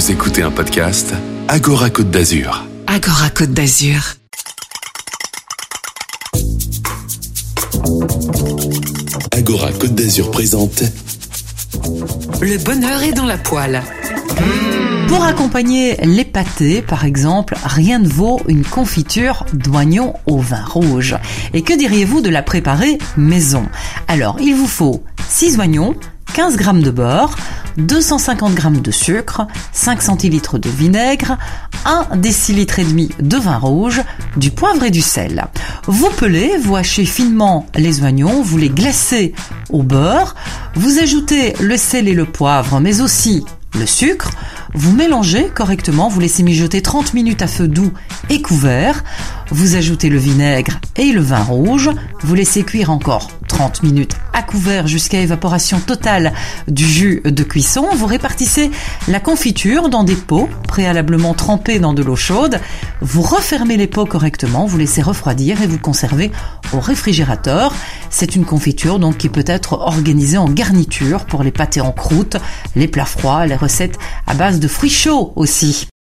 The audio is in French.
Vous écoutez un podcast Agora Côte d'Azur. Agora Côte d'Azur. Agora Côte d'Azur présente Le bonheur est dans la poêle. Pour accompagner les pâtés, par exemple, rien ne vaut une confiture d'oignon au vin rouge. Et que diriez-vous de la préparer maison ? Alors, il vous faut 6 oignons, 15 g de beurre, 250 g de sucre, 5 centilitres de vinaigre, 1 décilitre et demi de vin rouge, du poivre et du sel. Vous pelez, vous hachez finement les oignons, vous les glacez au beurre, vous ajoutez le sel et le poivre, mais aussi le sucre, vous mélangez correctement, vous laissez mijoter 30 minutes à feu doux et couvert, vous ajoutez le vinaigre et le vin rouge, vous laissez cuire encore 30 minutes à couvert jusqu'à évaporation totale du jus de cuisson, vous répartissez la confiture dans des pots préalablement trempés dans de l'eau chaude, vous refermez les pots correctement, vous laissez refroidir et vous conservez au réfrigérateur. C'est une confiture donc qui peut être organisée en garniture pour les pâtés en croûte, les plats froids, les recettes à base de fruits chauds aussi.